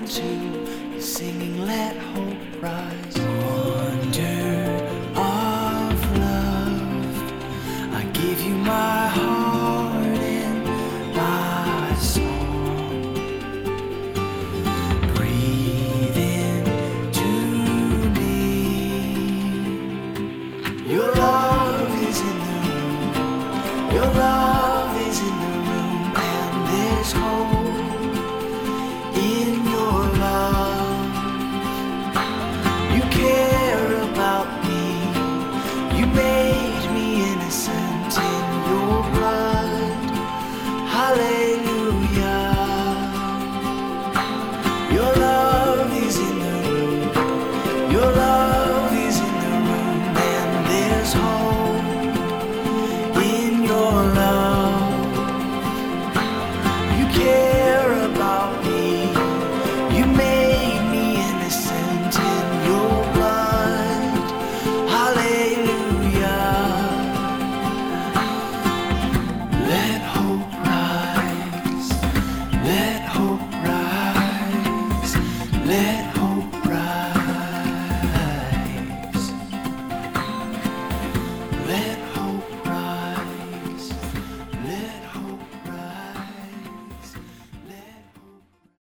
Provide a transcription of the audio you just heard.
too. You're singing, let hope rise. Wonder of love. I give you my heart and my song. Breathe into me. Your love is in the room. Your love is in the room, and there's hope in your love. You care about me. You made me innocent in your blood. Hallelujah. Your love is in the room. Your love is in the room, and there's hope in your love. You care about me. You made me innocent in your blood. Hallelujah. Let hope rise. Let hope rise.